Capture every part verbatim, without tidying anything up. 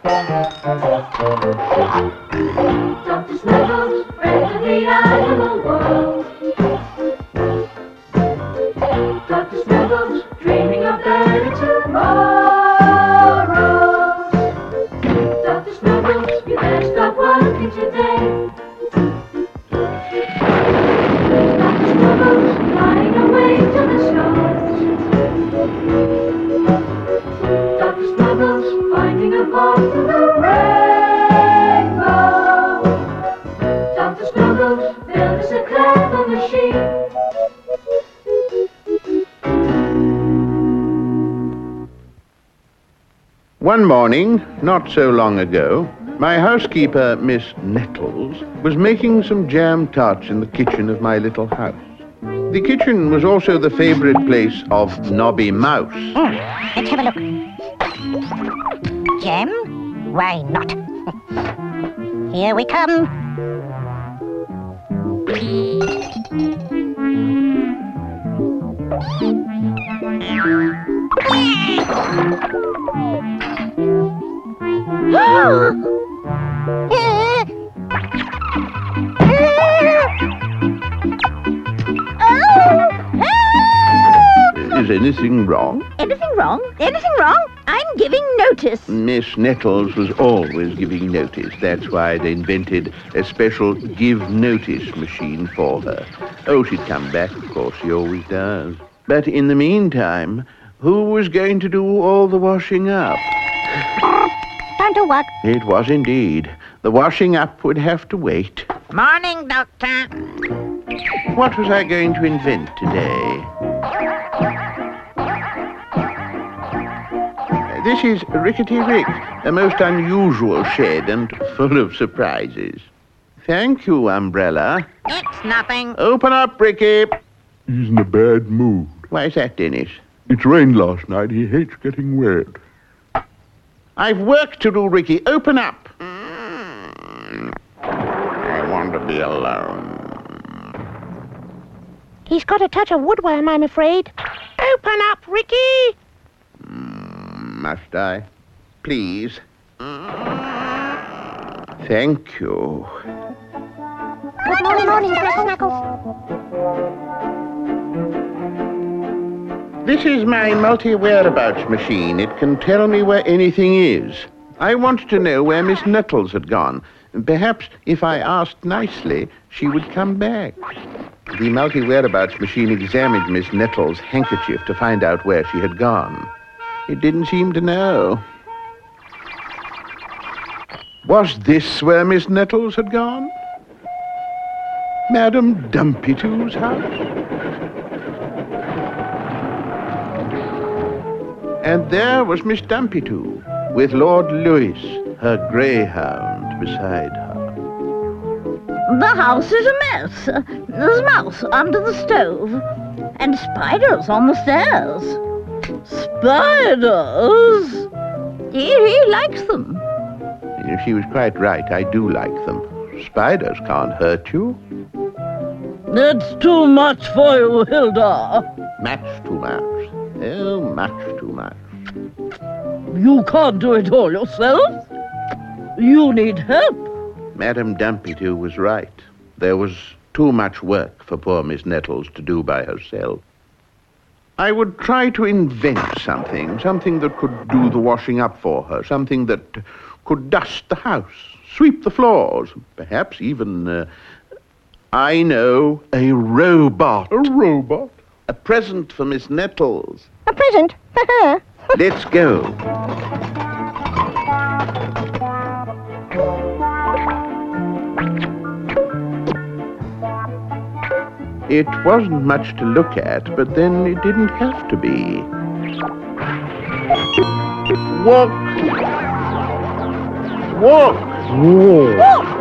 Doctor Snuggles, friend of the animal world. Doctor Snuggles, dreaming of better tomorrows. Doctor Snuggles, you better stop working today. Doctor Snuggles, flying away to the stars. Doctor Snuggles, finding a path to the rainbow. Doctor Snuggles, build us a clever machine. One morning, not so long ago, my housekeeper, Miss Nettles, was making some jam tarts in the kitchen of my little house. The kitchen was also the favourite place of Nobby Mouse. Mm, let's have a look. Jam? Why not? Here we come. Is anything wrong? Anything wrong? Anything wrong? I'm giving notice. Miss Nettles was always giving notice. That's why they invented a special give notice machine for her. Oh, she'd come back, of course, she always does. But in the meantime, who was going to do all the washing up? Time to work. It was indeed. The washing up would have to wait. Morning, Doctor. What was I going to invent today? This is Rickety Rick, a most unusual shed and full of surprises. Thank you, Umbrella. It's nothing. Open up, Ricky. He's in a bad mood. Why is that, Dennis? It rained last night. He hates getting wet. I've work to do, Ricky. Open up. Mm. I want to be alone. He's got a touch of woodworm, I'm afraid. Open up, Ricky! Mm, must I? Please. Thank you. Good morning, morning, Knuckles. This is my multi-whereabouts machine. It can tell me where anything is. I wanted to know where Miss Nettles had gone. Perhaps if I asked nicely, she would come back. The multi-whereabouts machine examined Miss Nettles' handkerchief to find out where she had gone. It didn't seem to know. Was this where Miss Nettles had gone? Madame Dumpy-Two's house? And there was Miss Dumpy-Two, with Lord Lewis, her greyhound, beside her. The house is a mess. There's mouse under the stove, and spiders on the stairs. Spiders? He, he likes them. She was quite right. I do like them. Spiders can't hurt you. It's too much for you, Hilda. Much too much. Oh, much too much. You can't do it all yourself. You need help. Madame Dumpy-Two was right. There was too much work for poor Miss Nettles to do by herself. I would try to invent something, something that could do the washing up for her, something that could dust the house, sweep the floors, perhaps even, uh, I know, a robot. A robot? A present for Miss Nettles. A present? Let's go. It wasn't much to look at, but then it didn't have to be. Walk. Walk. Whoa.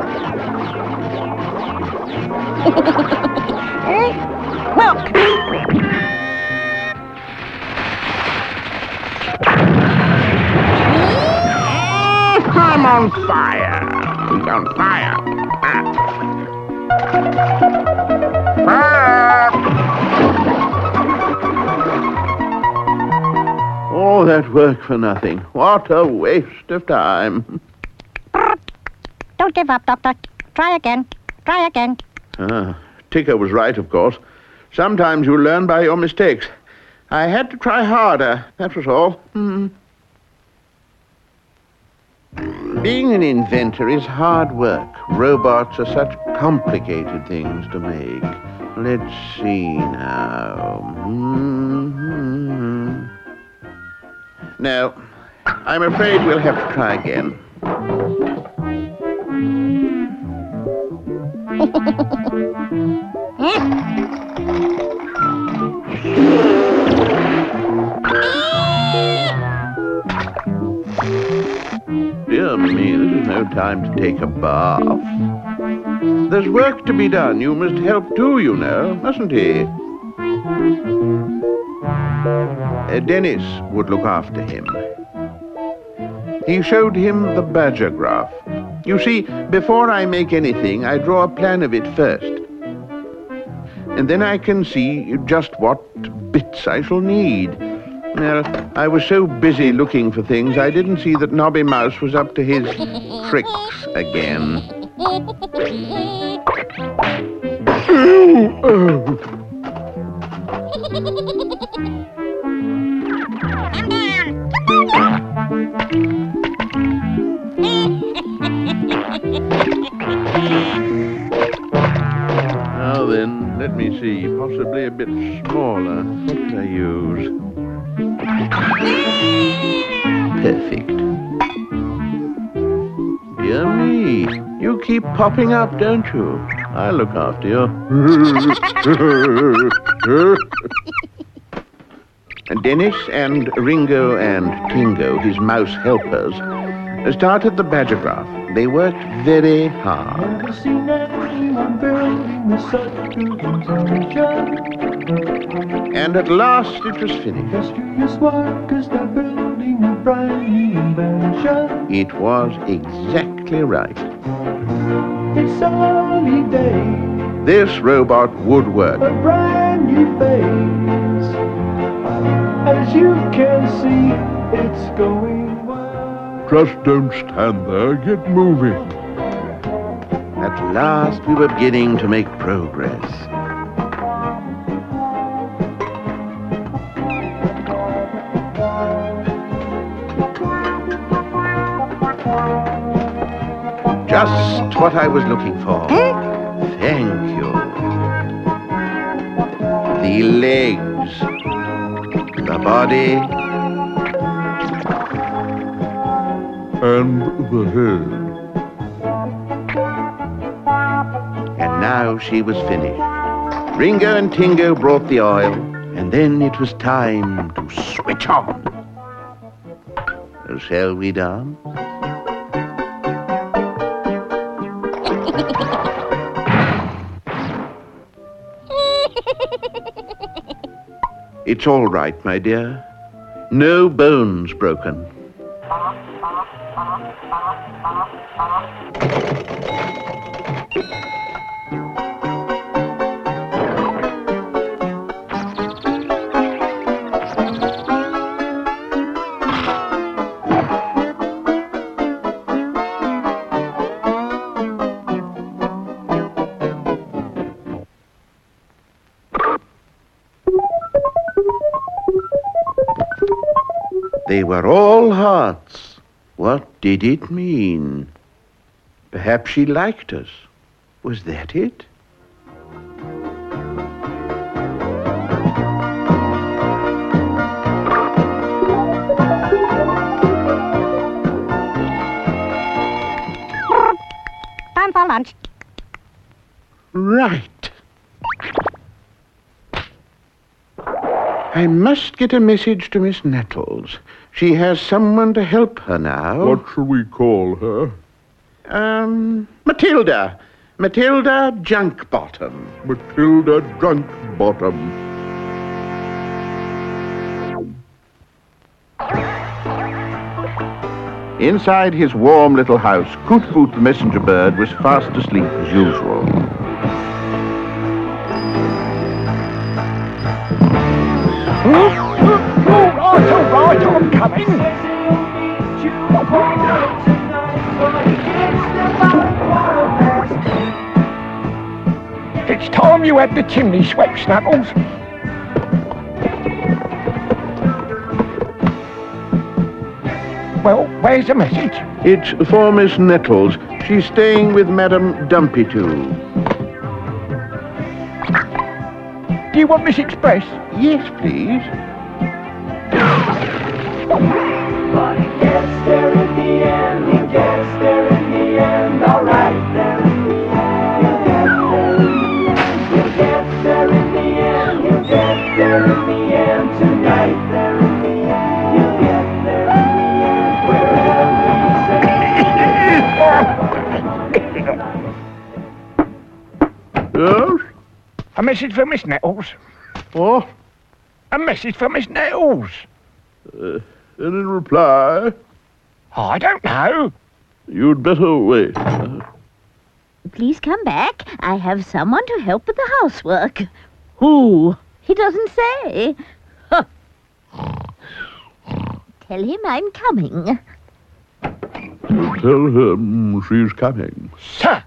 Walk. I'm on fire. He's on fire. Fire! Oh, All that work for nothing. What a waste of time. Don't give up, Doctor. Try again. Try again. Ah, Ticker was right, of course. Sometimes you learn by your mistakes. I had to try harder, that was all. Hmm. Being an inventor is hard work. Robots are such complicated things to make. Let's see now. Hmm. No, I'm afraid we'll have to try again. Dear me, this is no time to take a bath. There's work to be done. You must help too, you know, mustn't he? Uh, Dennis would look after him. He showed him the badger graph. You see, before I make anything, I draw a plan of it first. And then I can see just what bits I shall need. Well, I was so busy looking for things, I didn't see that Nobby Mouse was up to his tricks again. Now then, let me see. Possibly a bit smaller. What could I use? Perfect. Dear me, you keep popping up, don't you? I'll look after you. And Dennis and Ringo and Tingo, his mouse helpers, started the badger graph. They worked very hard. Never seen anyone building with such good intention. And at last it was finished. Industrious workers, they're building a brand new invention. It was exactly right. It's sunny day, This robot would work. a brand new phase. As you can see, it's going well. Just don't stand there. Get moving. At last we were beginning to make progress. Just what I was looking for. Thank you. The legs. The body. And the head. And now she was finished. Ringo and Tingo brought the oil, and then it was time to switch on. So shall we dance? It's all right, my dear. No bones broken. They were all hearts. What did it mean? Perhaps she liked us. Was that it? Time for lunch. Right. I must get a message to Miss Nettles. She has someone to help her now. What shall we call her? Um, Matilda. Matilda Junkbottom. Matilda Drunkbottom. Inside his warm little house, Koot-Boot the messenger bird was fast asleep as usual. Oh, oh, oh, right, I'm coming. It's time you had the chimney swept, Snuggles. Well, where's the message? It's for Miss Nettles. She's staying with Madame Dumpy-Too. Do you want this express? Yes, please. But he gets there in the end, he gets there in the end, alright there in the end. He'll get there in the end, he'll get there in the end, tonight there in the end. He'll get there in the end, wherever he Yes? A message for Miss Nettles. What? A message for Miss Nettles. Uh, any reply? I don't know. You'd better wait. Please come back. I have someone to help with the housework. Who? He doesn't say. Huh. Tell him I'm coming. Tell him she's coming. Sir.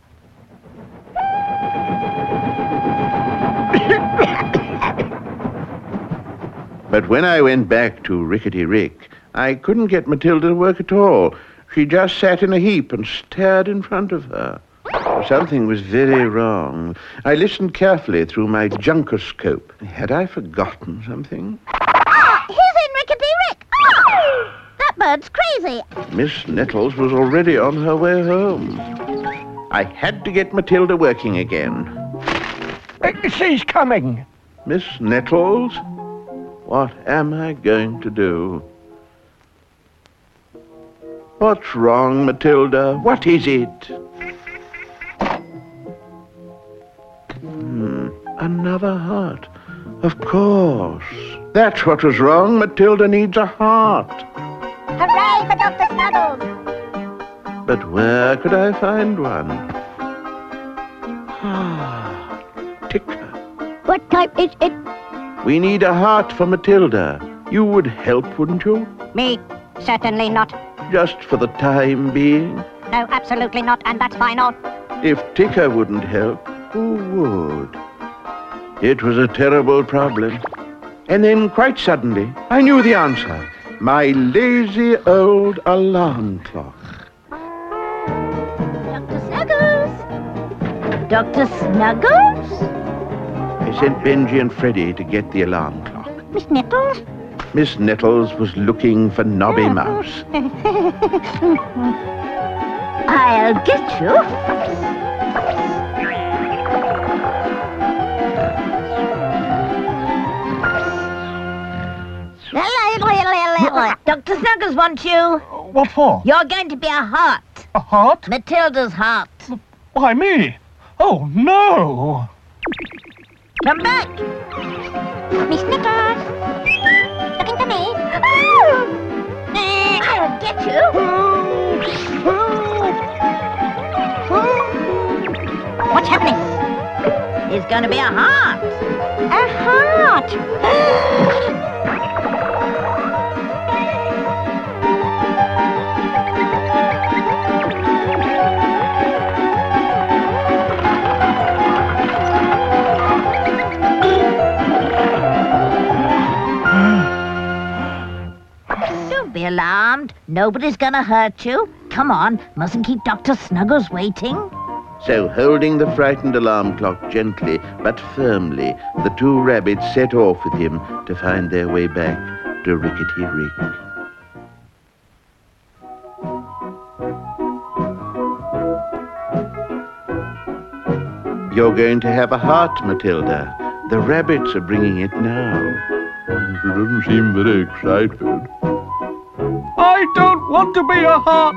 But when I went back to Rickety Rick, I couldn't get Matilda to work at all. She just sat in a heap and stared in front of her. Something was very wrong. I listened carefully through my junkoscope. Had I forgotten something? Ah, he's in Rickety Rick. Ah, that bird's crazy. Miss Nettles was already on her way home. I had to get Matilda working again. She's coming. Miss Nettles? What am I going to do? What's wrong, Matilda? What is it? Hmm, another heart. Of course. That's what was wrong. Matilda needs a heart. Hooray for Doctor Snuggles! But where could I find one? Ah, Ticker. What type is it? We need a heart for Matilda. You would help, wouldn't you? Me? Certainly not. Just for the time being? No, absolutely not, and that's final. If Ticker wouldn't help, who would? It was a terrible problem. And then, quite suddenly, I knew the answer. My lazy old alarm clock. Doctor Snuggles? Doctor Snuggles? I sent Benji and Freddie to get the alarm clock. Miss Nettles? Miss Nettles was looking for Nobby Mouse. I'll get you. Doctor Snuggles wants you. What for? You're going to be a heart. A heart? Matilda's heart. Why me? Oh, no. Come back. Miss Nettles? Looking for me? I'll get you. What's happening? It's going to be a heart. A heart! Don't be alarmed. Nobody's going to hurt you. Come on. Mustn't keep Doctor Snuggles waiting. So, holding the frightened alarm clock gently but firmly, the two rabbits set off with him to find their way back to Rickety Rick. You're going to have a heart, Matilda. The rabbits are bringing it now. She doesn't seem very excited. I don't want to be a heart.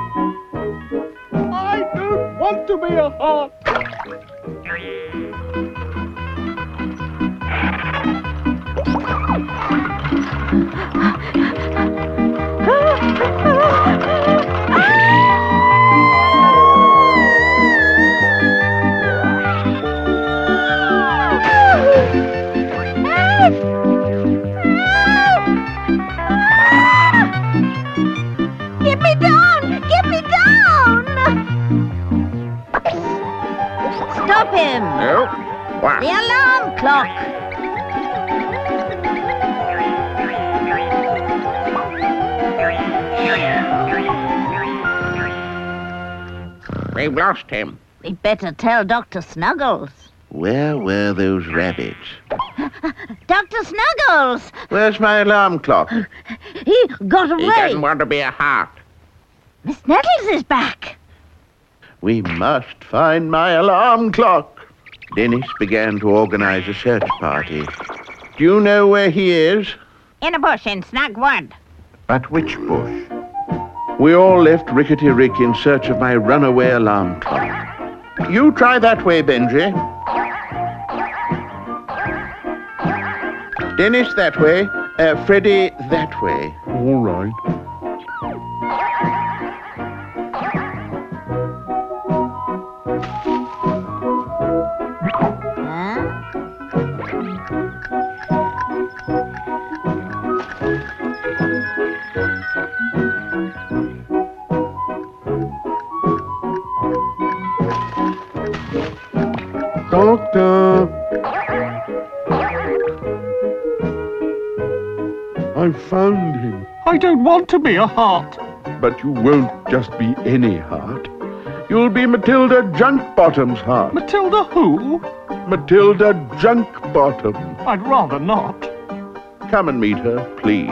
I don't want to be a heart. We've lost him. We'd better tell Doctor Snuggles. Where were those rabbits? Doctor Snuggles! Where's my alarm clock? He got He away. doesn't want to be a heart. Miss Nettles is back. We must find my alarm clock. Dennis began to organize a search party. Do you know where he is? In a bush in Snug Wood. But which bush? We all left Rickety Rick in search of my runaway alarm clock. You try that way, Benji. Dennis, that way. Uh, Freddy, that way. All right. Doctor. I found him. I don't want to be a heart. But you won't just be any heart. You'll be Matilda Junkbottom's heart. Matilda who? Matilda Junkbottom. I'd rather not. Come and meet her, please.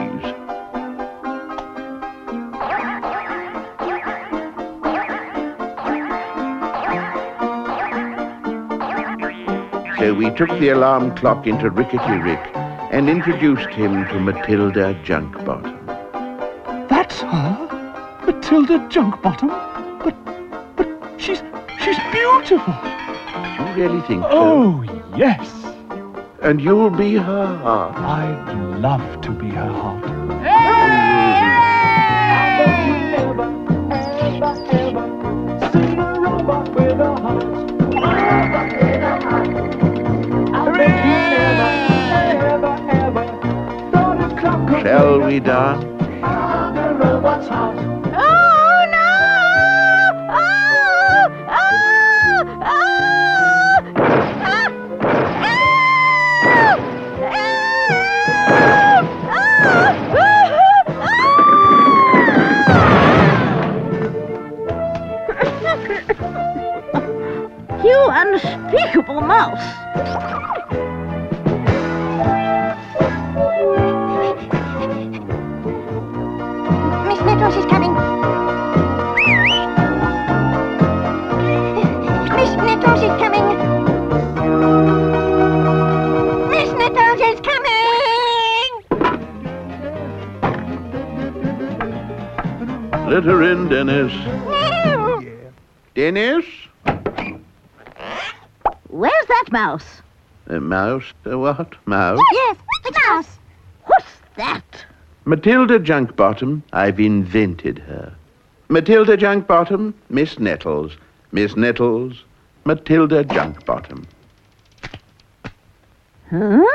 So we took the alarm clock into Rickety Rick and introduced him to Matilda Junkbottom. That's her? Matilda Junkbottom? But, but she's, she's beautiful. You really think so? Oh, yes. And you'll be her heart. I'd love to be her heart. Never, ever, ever seen a robot with a heart. Robot with a heart. I bet you never, ever, ever thought a clock could Shall make we a dance? heart. The robot's heart. Oh, no! Oh! Oh! Oh! Ah! You unspeakable mouse! Miss Nettles is coming. Miss Nettles is coming. Miss Nettles is coming. Let her in, Dennis. No. Dennis? Where's that mouse? A mouse? A what? Mouse? Yes, it's mouse. What's that? Matilda Junkbottom, I've invented her. Matilda Junkbottom, Miss Nettles. Miss Nettles, Matilda Junkbottom. Huh?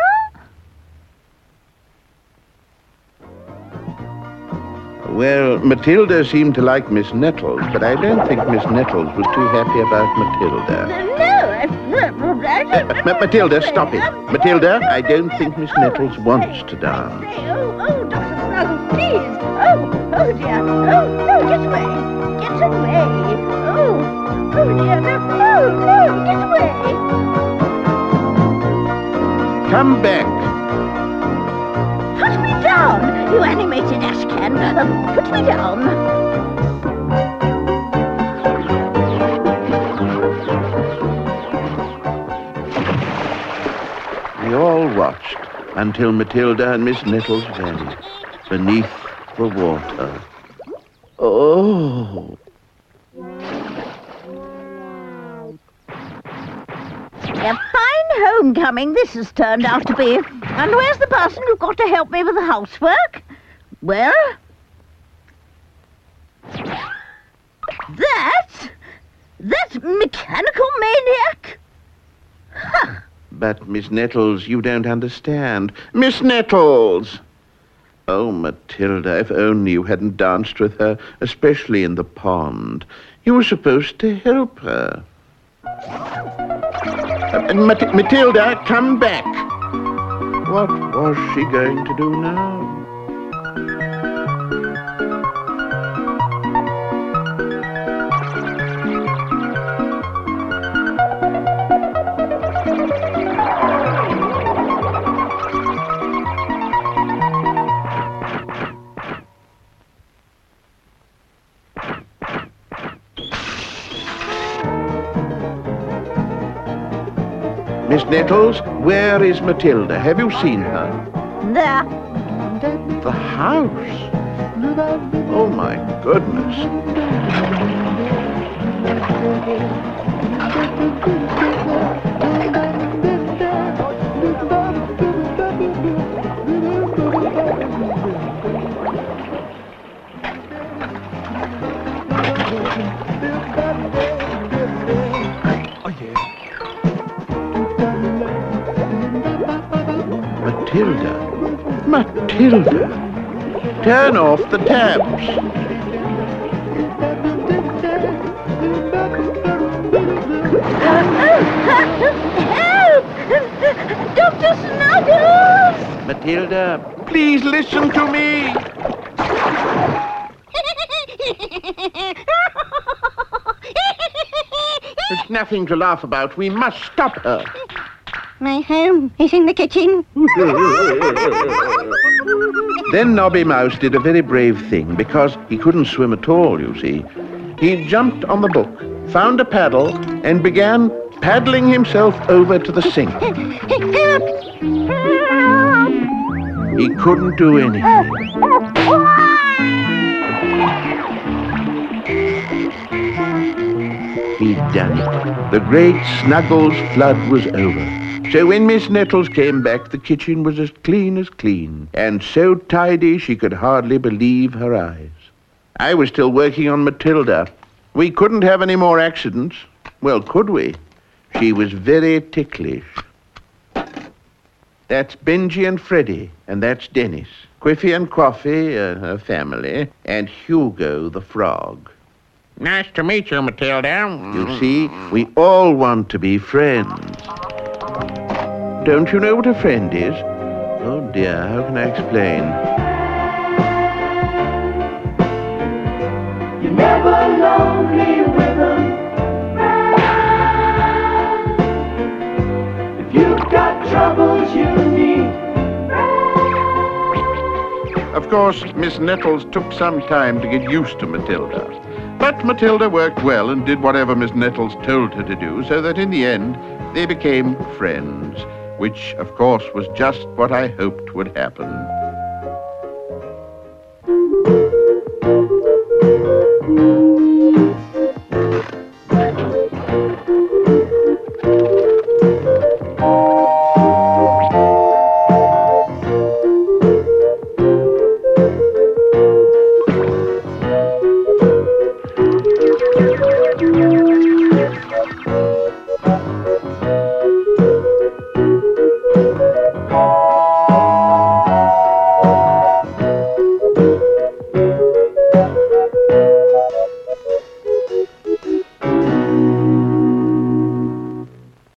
Well, Matilda seemed to like Miss Nettles, but I don't think Miss Nettles was too happy about Matilda. No, I... Uh, Ma- Matilda, stop it. Matilda, I don't think Miss Nettles wants to dance. Oh, oh, Doctor Snuggles, please. Oh, oh dear. Oh, no, get away. Get away. Oh, oh dear. No, no, no, get away. Come back. Put me down, you animated ashcan. Uh, put me down. We all watched until Matilda and Miss Nettles vanished beneath the water. Oh. A fine homecoming this has turned out to be. And where's the person who got to help me with the housework? Well, that, that mechanical maniac? Huh. But, Miss Nettles, you don't understand. Miss Nettles! Oh, Matilda, if only you hadn't danced with her, especially in the pond. You were supposed to help her. Uh, Mat- Matilda, come back. What was she going to do now? Miss Nettles, where is Matilda? Have you seen her? There. The house? Oh, my goodness. Matilda, Matilda, turn off the taps. Help! Doctor Snuggles! Matilda, please listen to me. It's nothing to laugh about. We must stop her. My home is in the kitchen. Then Nobby Mouse did a very brave thing because he couldn't swim at all, you see. He jumped on the book, found a paddle, and began paddling himself over to the sink. He couldn't do anything. He'd done it. The great Snuggles flood was over. So when Miss Nettles came back, the kitchen was as clean as clean, and so tidy she could hardly believe her eyes. I was still working on Matilda. We couldn't have any more accidents. Well, could we? She was very ticklish. That's Benji and Freddie, and that's Dennis. Quiffy and Quaffy, uh, her family, and Hugo the frog. Nice to meet you, Matilda. You see, we all want to be friends. Don't you know what a friend is? Oh dear, how can I explain? You're never lonely with them. If you've got troubles you need. Of course, Miss Nettles took some time to get used to Matilda. But Matilda worked well and did whatever Miss Nettles told her to do, so that in the end they became friends, which, of course, was just what I hoped would happen.